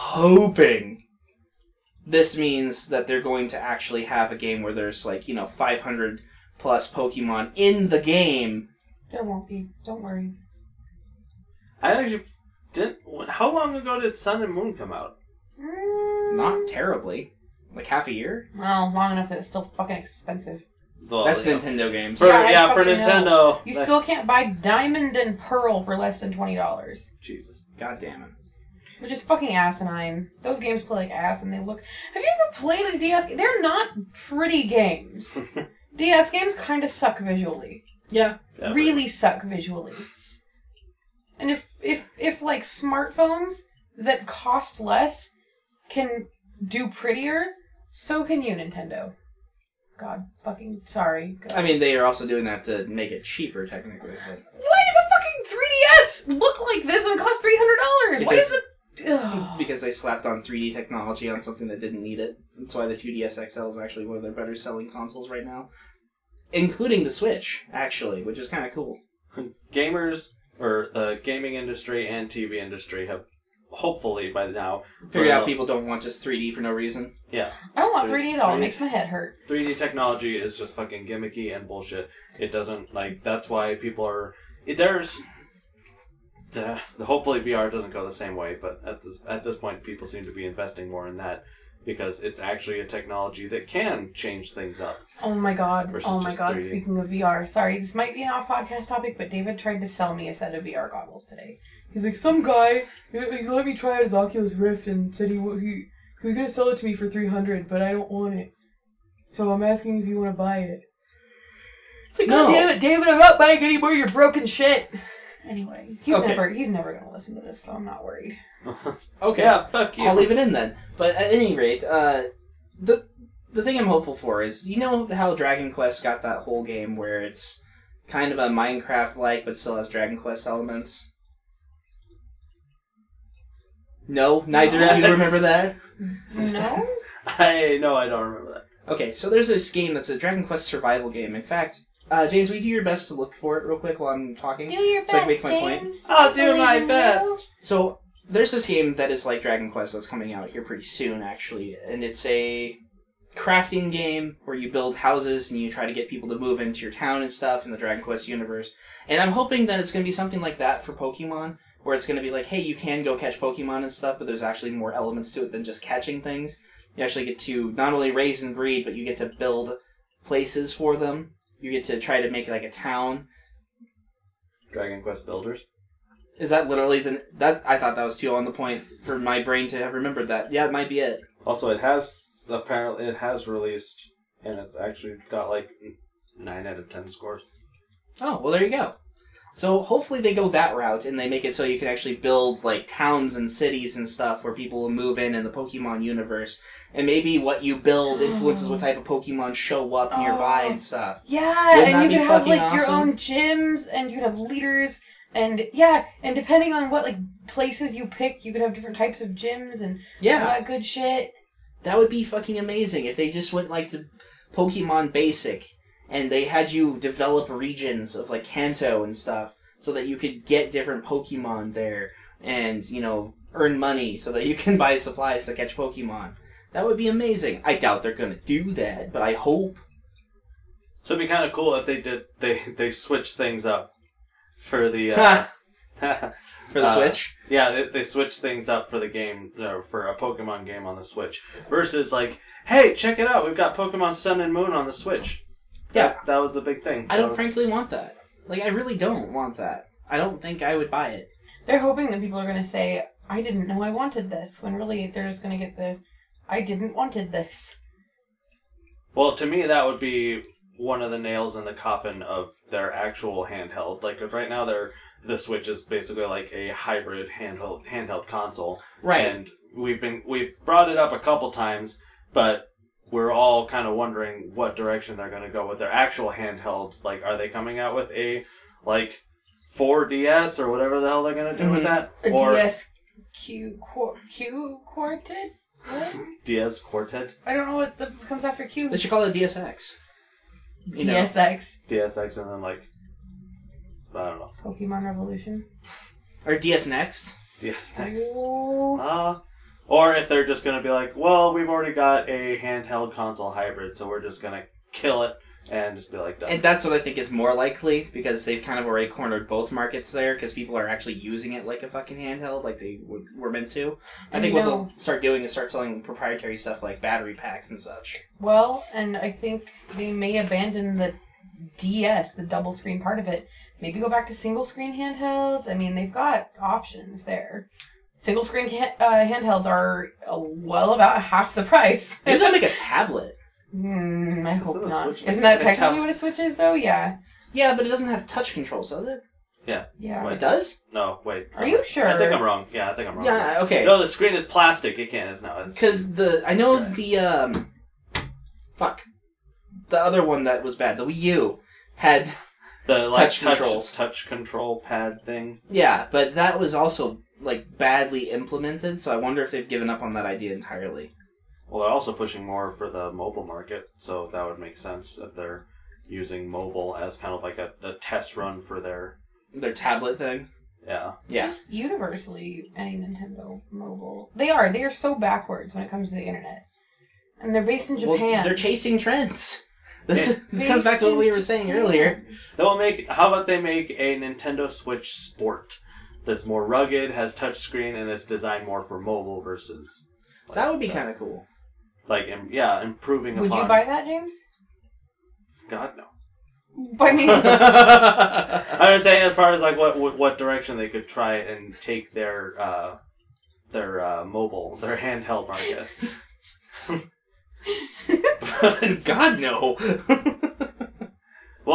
this means that they're going to actually have a game where there's, like, you know, 500 plus Pokemon in the game. There won't be. Don't worry. I actually didn't... How long ago did Sun and Moon come out? Not terribly. Like half a year? Well, long enough that it's still fucking expensive. Well, That's yeah. Nintendo games. For, Yeah, I for fucking Nintendo. know. You that- still can't buy Diamond and Pearl for less than $20. Jesus. God damn it. Which is fucking asinine. Those games play like ass and they look... Have you ever played a DS game? They're not pretty games. DS games kind of suck visually. Yeah. Yeah, Really suck visually. And if like smartphones that cost less can do prettier, so can you, Nintendo. God, fucking sorry. God. I mean, they are also doing that to make it cheaper, technically. But Why does a fucking 3DS look like this and cost $300? Why does it... Ugh. because they slapped on 3D technology on something that didn't need it. That's why the 2DS XL is actually one of their better selling consoles right now. Including the Switch, actually, which is kind of cool. gamers or the gaming industry and TV industry have hopefully by now Figured out people don't want just 3D for no reason. Yeah. I don't want 3D at all. It makes my head hurt. 3D technology is just fucking gimmicky and bullshit. It doesn't, like, that's why people are... There's... hopefully VR doesn't go the same way, but at this point people seem to be investing more in that because it's actually a technology that can change things up. Oh my god. Versus Oh my just god. 3D. Speaking of VR, sorry, this might be an off-podcast topic, but David tried to sell me a set of VR goggles today. He's like, some guy, he let me try his Oculus Rift and said he was going to sell it to me for $300, but I don't want it. So I'm asking if you want to buy it. It's like, No. God damn it, David, I'm not buying any more of your broken shit. Anyway, he's Okay. never going to listen to this, so I'm not worried. Okay. Yeah, fuck you. I'll leave it in then. But at any rate, the thing I'm hopeful for is, you know how Dragon Quest got that whole game where it's kind of a Minecraft-like, but still has Dragon Quest elements? No? Neither of you Yes. remember that? No? I don't remember that. Okay, so there's this game that's a Dragon Quest survival game. In fact, James, will you do your best to look for it real quick while I'm talking? Do your So I can best, make my point. James. I'll do my Believe in best. you. So, there's this game that is like Dragon Quest that's coming out here pretty soon, actually. And it's a crafting game where you build houses and you try to get people to move into your town and stuff in the Dragon Quest universe. And I'm hoping that it's going to be something like that for Pokemon, where it's going to be like, hey, you can go catch Pokemon and stuff, but there's actually more elements to it than just catching things. You actually get to not only raise and breed, but you get to build places for them. You get to try to make like a town. Dragon Quest Builders. Is that literally that? I thought that was too on the point for my brain to have remembered that. Yeah, it might be it. Also, it has released, and it's actually got like 9 out of 10 scores. Oh, well, there you go. So hopefully they go that route and they make it so you can actually build like towns and cities and stuff where people will move in the Pokemon universe. And maybe what you build influences what type of Pokemon show up nearby and stuff. Yeah, Wouldn't that and be you could have fucking like your awesome? own gyms, and you could have leaders, and yeah, and depending on what like places you pick, you could have different types of gyms and all Yeah, that good shit. that would be fucking amazing if they just went like to Pokemon Basic and they had you develop regions of like Kanto and stuff so that you could get different Pokemon there and, you know, earn money so that you can buy supplies to catch Pokemon. That would be amazing. I doubt they're gonna do that, but I hope. So it'd be kind of cool if they switch things up for the For the Switch? Yeah, they switch things up for the game, for a Pokemon game on the Switch versus like, hey, check it out, we've got Pokemon Sun and Moon on the Switch. Yeah. That was the big thing. I don't frankly want that. Like, I really don't want that. I don't think I would buy it. They're hoping that people are going to say, I didn't know I wanted this, when really they're just going to get the, I didn't wanted this. Well, to me, that would be one of the nails in the coffin of their actual handheld. Like, 'cause right now, the Switch is basically like a hybrid handheld console. Right. And we've brought it up a couple times, but we're all kind of wondering what direction they're going to go with their actual handheld. Like, are they coming out with a, like, 4DS or whatever the hell they're going to do with that? A Or DS Q Quartet? What? DS Quartet? I don't know what comes after Q. They should call it DSX. You know. DSX. DSX and then, like, I don't know. Pokemon Revolution. Or DS Next. DS Next. Oh. Or if they're just going to be like, well, we've already got a handheld console hybrid, so we're just going to kill it and just be like, done. And that's what I think is more likely, because they've kind of already cornered both markets there, because people are actually using it like a fucking handheld, like they were meant to. I And think you what know- they'll start doing is start selling proprietary stuff like battery packs and such. Well, and I think they may abandon the DS, the double screen part of it. Maybe go back to single screen handhelds. I mean, they've got options there. Single screen handhelds are well about half the price. Maybe they'll make a tablet. I hope Isn't a not. Switch Isn't that basically a technically what a Switch is, though? Yeah. Yeah, but it doesn't have touch controls, does it? Yeah. Wait. It does? No, wait. Are you sure? I think I'm wrong. Yeah, I think I'm wrong. Yeah, okay. No, the screen is plastic. It can't. It's not. Because I know the, the other one that was bad, the Wii U, had, The like, touch controls. touch control pad thing. yeah, but that was also, like, badly implemented, so I wonder if they've given up on that idea entirely. Well, they're also pushing more for the mobile market, so that would make sense if they're using mobile as kind of like a test run for their Their tablet thing. Yeah. Yeah. Just universally, any Nintendo mobile. They are so backwards when it comes to the internet. And they're based in Japan. Well, they're chasing trends. This comes back to what we were saying earlier. How about they make a Nintendo Switch Sport that's more rugged, has touchscreen, and is designed more for mobile versus... Like, that would be kind of cool. Like, improving Would upon... you buy that, James? God, no. I mean... I was saying as far as like what direction they could try and take their mobile, their handheld market. God, no. Well,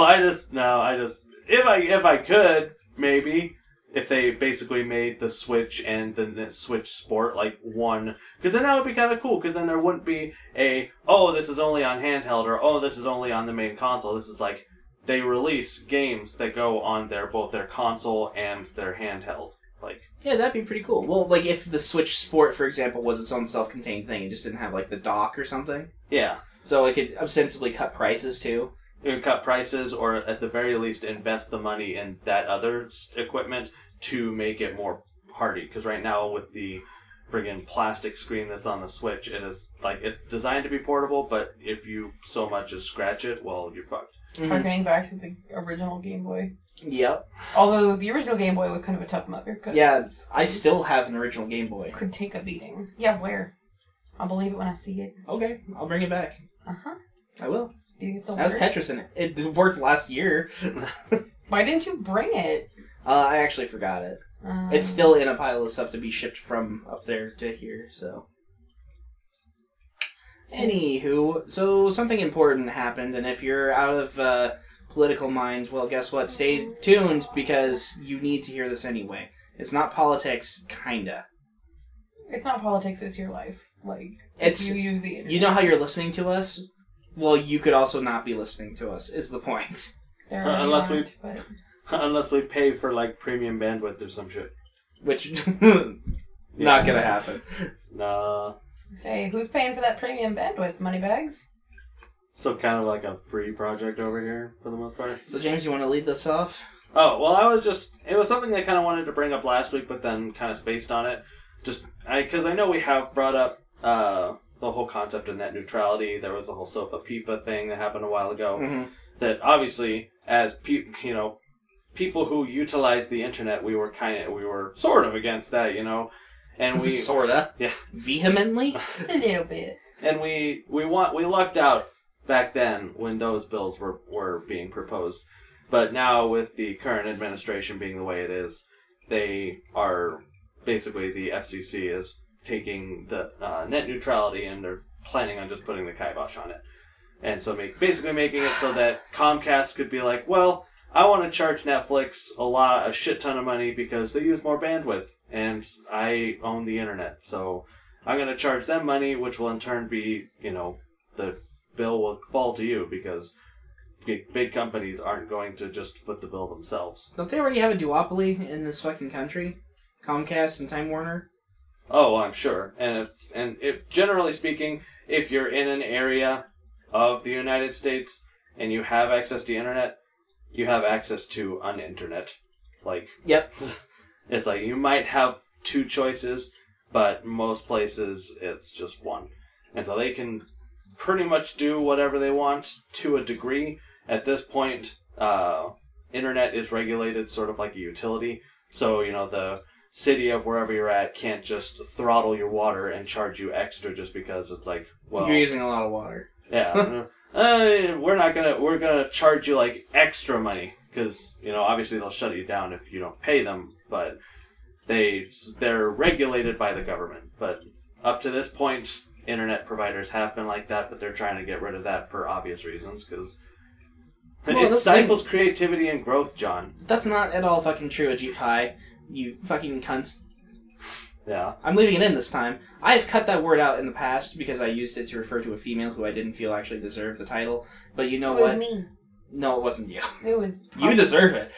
if I could, maybe, if they basically made the Switch and the Switch Sport like one, because then that would be kind of cool, because then there wouldn't be this is only on handheld, or this is only on the main console. This is like, they release games that go on both their console and their handheld. Like, yeah, that'd be pretty cool. Well, like if the Switch Sport, for example, was its own self-contained thing, it just didn't have like the dock or something. Yeah. So it could ostensibly cut prices too. It could cut prices, or at the very least invest the money in that other equipment to make it more hardy. Because right now with the friggin' plastic screen that's on the Switch, it is like, it's designed to be portable, but if you so much as scratch it, well, you're fucked. Harkening back to the original Game Boy. Yep. Although the original Game Boy was kind of a tough mother. Yeah, I still have an original Game Boy. Could take a beating. Yeah, where? I'll believe it when I see it. Okay, I'll bring it back. Uh-huh. I will. Do you think it still Has works? Tetris in it. It worked last year. Why didn't you bring it? I actually forgot it. It's still in a pile of stuff to be shipped from up there to here, so... Anywho, so something important happened, and if you're out of political mind, well, guess what? Stay tuned, because you need to hear this anyway. It's not politics, kinda. It's not politics, it's your life. Like, It's, you use the internet. you know how you're listening to us? Well, you could also not be listening to us, is the point. There already Unless we- aren't, but- Unless we pay for like premium bandwidth or some shit. Which, not gonna happen. Nah. Say, who's paying for that premium bandwidth? Moneybags? So kind of like a free project over here for the most part. So, James, you want to lead this off? Oh, well, it was something I kind of wanted to bring up last week, but then kind of spaced on it. Because I know we have brought up the whole concept of net neutrality. There was the whole SOPA PIPA thing that happened a while ago. Mm-hmm. That obviously, as people who utilize the internet, we were sort of against that, and we Sorta. Yeah. Vehemently? Just a little bit. and we lucked out back then when those bills were being proposed. But now with the current administration being the way it is, they are basically, the FCC is taking the net neutrality, and they're planning on just putting the kibosh on it. And so basically making it so that Comcast could be like, well, I want to charge Netflix a shit ton of money because they use more bandwidth, and I own the internet, so I'm going to charge them money, which will in turn be, the bill will fall to you because big companies aren't going to just foot the bill themselves. Don't they already have a duopoly in this fucking country? Comcast and Time Warner? Oh, I'm sure. And generally speaking, if you're in an area of the United States and you have access to internet, you have access to an internet. Like, Yep. it's like you might have two choices, but most places it's just one. And so they can pretty much do whatever they want to a degree. At this point, internet is regulated sort of like a utility. So, the city of wherever you're at can't just throttle your water and charge you extra just because it's like, well... You're using a lot of water. Yeah. We're gonna charge you like extra money because, obviously they'll shut you down if you don't pay them, but they're regulated by the government. But up to this point, internet providers have been like that, but they're trying to get rid of that for obvious reasons because it stifles creativity and growth, John. That's not at all fucking true, Ajit Pai. You fucking cunt. Yeah. I'm leaving it in this time. I've cut that word out in the past because I used it to refer to a female who I didn't feel actually deserved the title. But you know what? It was me. No, it wasn't you. It was... You deserve it.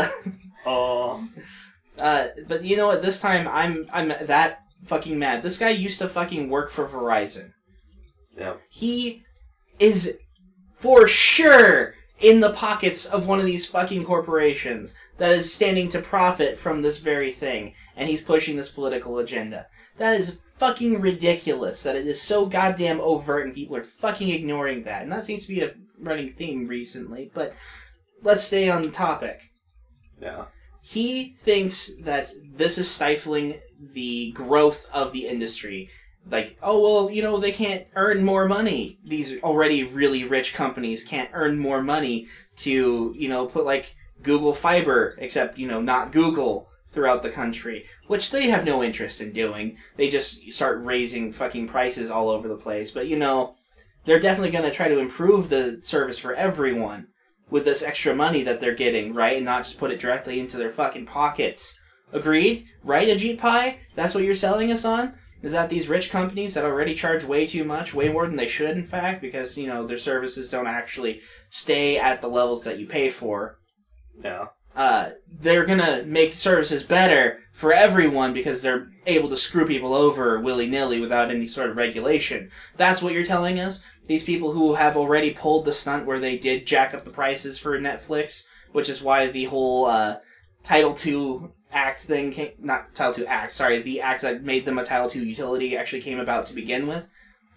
Oh. But you know what? This time I'm that fucking mad. This guy used to fucking work for Verizon. Yeah. He is for sure in the pockets of one of these fucking corporations that is standing to profit from this very thing, and he's pushing this political agenda. That is fucking ridiculous that it is so goddamn overt and people are fucking ignoring that. And that seems to be a running theme recently, but let's stay on the topic. Yeah. He thinks that this is stifling the growth of the industry. Like, oh, well, you know, they can't earn more money. These already really rich companies can't earn more money to, you know, put, like, Google Fiber, except, you know, not Google, throughout the country, which they have no interest in doing. They just start raising fucking prices all over the place. But, you know, they're definitely going to try to improve the service for everyone with this extra money that they're getting, right? And not just put it directly into their fucking pockets. Agreed? Right, Ajit Pai? That's what you're selling us on? Is that these rich companies that already charge way too much, way more than they should, in fact, because, you know, their services don't actually stay at the levels that you pay for. Yeah. They're gonna make services better for everyone because they're able to screw people over willy-nilly without any sort of regulation. That's what you're telling us? These people who have already pulled the stunt where they did jack up the prices for Netflix, which is why the whole Title II Act thing came... Not Title II Act, sorry. The act that made them a Title II utility actually came about to begin with.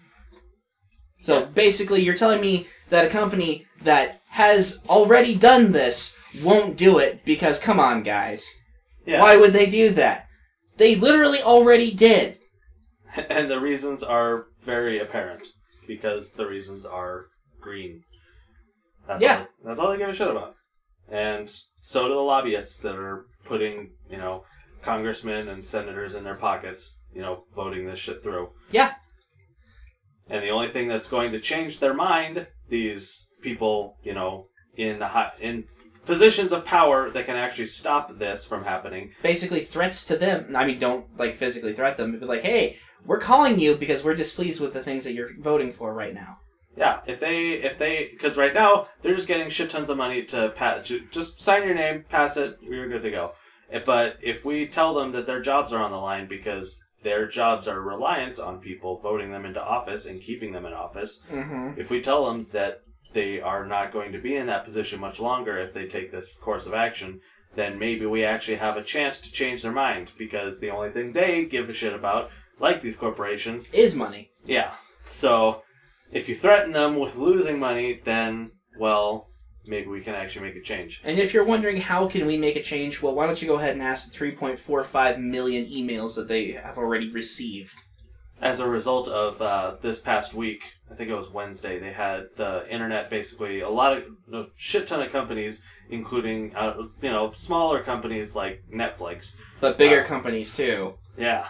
So basically, you're telling me that a company that has already done this won't do it because, come on, guys. Yeah. Why would they do that? They literally already did. And the reasons are very apparent. Because the reasons are green. That's all they give a shit about. And so do the lobbyists that are putting, you know, congressmen and senators in their pockets, you know, voting this shit through. Yeah. And the only thing that's going to change their mind, these people, you know, in positions of power that can actually stop this from happening. Basically threats to them. I mean, don't, like, physically threat them, but like, hey, we're calling you because we're displeased with the things that you're voting for right now. Yeah, if they, because right now, they're just getting shit tons of money to just sign your name, pass it, you're good to go. But if we tell them that their jobs are on the line because their jobs are reliant on people voting them into office and keeping them in office, if we tell them that they are not going to be in that position much longer if they take this course of action, then maybe we actually have a chance to change their mind, because the only thing they give a shit about, like these corporations, is money. Yeah. So, if you threaten them with losing money, then, well, maybe we can actually make a change. And if you're wondering how can we make a change, well, why don't you go ahead and ask the 3.45 million emails that they have already received. As a result of this past week, I think it was Wednesday, they had the internet basically, a shit ton of companies, including, you know, smaller companies like Netflix. But bigger companies, too. Yeah.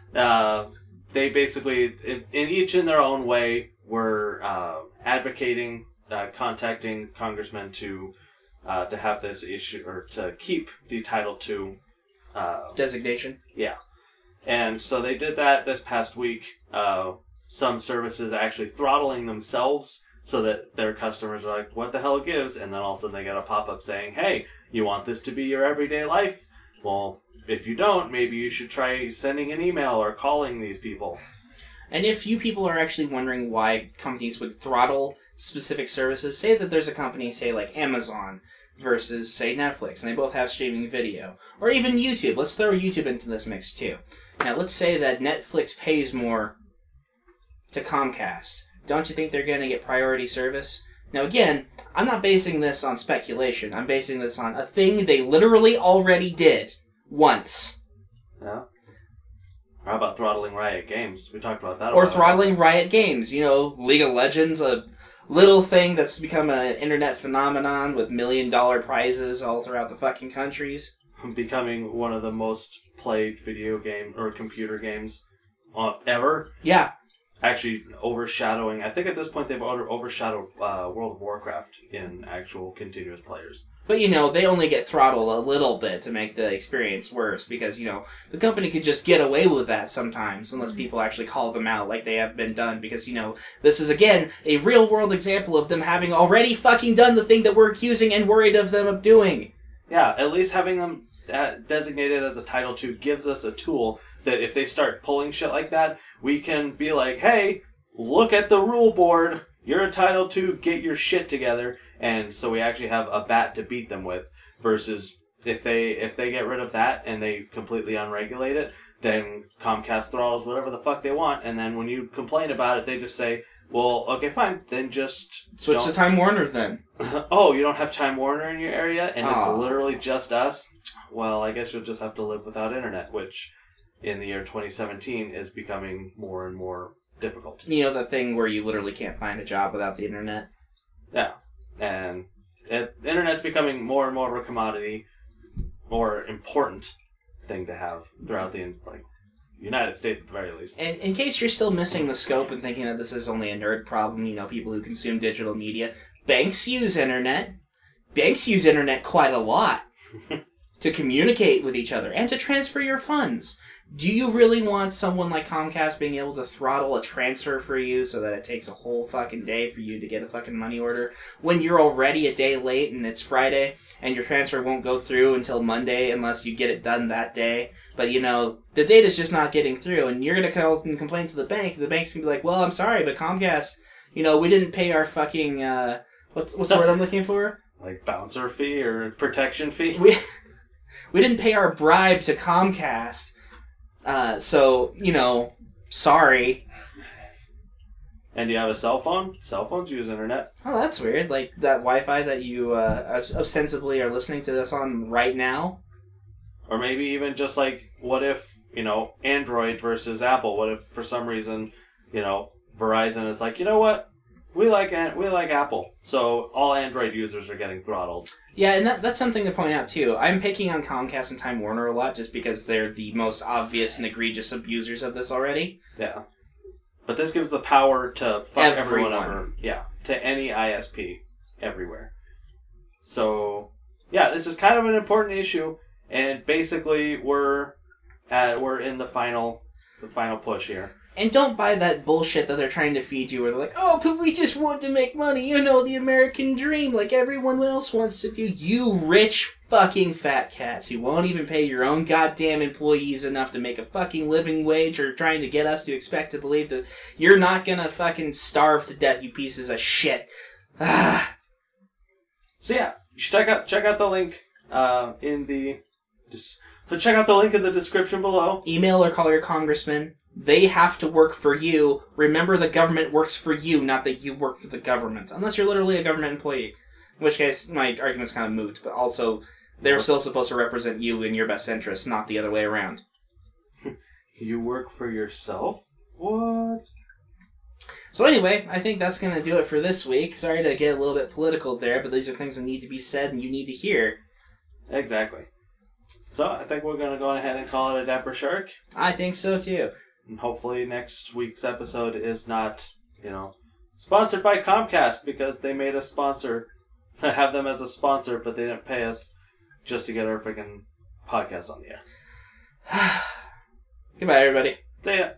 They basically, in each in their own way, were advocating, contacting congressmen to have this issue, or to keep the Title II designation. Yeah. And so they did that this past week. Some services actually throttling themselves so that their customers are like, what the hell gives? And then all of a sudden they get a pop-up saying, hey, you want this to be your everyday life? Well, if you don't, maybe you should try sending an email or calling these people. And if you people are actually wondering why companies would throttle specific services, say that there's a company, say like Amazon, versus, say, Netflix, and they both have streaming video. Or even YouTube. Let's throw YouTube into this mix, too. Now, let's say that Netflix pays more to Comcast. Don't you think they're going to get priority service? Now, again, I'm not basing this on speculation. I'm basing this on a thing they literally already did. Once. Yeah. Or how about throttling Riot Games? We talked about that. Or throttling Riot Games. You know, League of Legends, a little thing that's become an internet phenomenon with $1 million prizes all throughout the fucking countries. Becoming one of the most played video game or computer games ever. Yeah. Actually overshadowing, I think at this point they've overshadowed World of Warcraft in actual continuous players. But, you know, they only get throttled a little bit to make the experience worse because, you know, the company could just get away with that sometimes unless people actually call them out like they have been done because, you know, this is, again, a real-world example of them having already fucking done the thing that we're accusing and worried of them of doing. Yeah, at least having them designated as a Title II gives us a tool that if they start pulling shit like that, we can be like, hey, look at the rule board. You're entitled to get your shit together and so we actually have a bat to beat them with. Versus if they get rid of that and they completely unregulate it, then Comcast throttles whatever the fuck they want, and then when you complain about it, they just say, well, okay, fine, then just Switch to Time Warner then. Oh, you don't have Time Warner in your area, and Aw. it's literally just us? Well, I guess you'll just have to live without internet, which in the year 2017 is becoming more and more difficult. You know, that thing where you literally can't find a job without the internet? Yeah, and the internet's becoming more and more of a commodity, more important thing to have throughout the United States at the very least. And in case you're still missing the scope and thinking that this is only a nerd problem, you know, people who consume digital media, banks use internet. Banks use internet quite a lot to communicate with each other and to transfer your funds. Do you really want someone like Comcast being able to throttle a transfer for you so that it takes a whole fucking day for you to get a fucking money order when you're already a day late and it's Friday and your transfer won't go through until Monday unless you get it done that day? But, you know, the data's just not getting through and you're going to call and complain to the bank. The bank's going to be like, well, I'm sorry, but Comcast, you know, we didn't pay our fucking, what's the word I'm looking for? Like bouncer fee or protection fee? We didn't pay our bribe to Comcast. So, you know, sorry. And do you have a cell phone? Cell phones use internet. Oh, that's weird. Like that Wi-Fi that you ostensibly are listening to this on right now. Or maybe even just like, what if, you know, Android versus Apple? What if for some reason, you know, Verizon is like, you know what? We like Apple, so all Android users are getting throttled. Yeah, and that's something to point out, too. I'm picking on Comcast and Time Warner a lot just because they're the most obvious and egregious abusers of this already. Yeah. But this gives the power to fuck everyone Everyone. over. Yeah, to any ISP everywhere. So, yeah, this is kind of an important issue, and basically we're in the final push here. And don't buy that bullshit that they're trying to feed you where they're like, oh, but we just want to make money, you know, the American dream like everyone else wants to do. You rich fucking fat cats who won't even pay your own goddamn employees enough to make a fucking living wage or trying to get us to expect to believe that you're not gonna fucking starve to death, you pieces of shit. Ah. So yeah, you should check out the link in the description below. Email or call your congressman. They have to work for you. Remember, the government works for you, not that you work for the government. Unless you're literally a government employee. In which case, my argument's kind of moot. But also, they're still supposed to represent you in your best interests, not the other way around. You work for yourself? What? So anyway, I think that's going to do it for this week. Sorry to get a little bit political there, but these are things that need to be said and you need to hear. Exactly. So, I think we're going to go ahead and call it a Dapper Shark. I think so, too. And hopefully next week's episode is not, you know, sponsored by Comcast because they made us have them as a sponsor, but they didn't pay us just to get our freaking podcast on the air. Goodbye, everybody. See ya.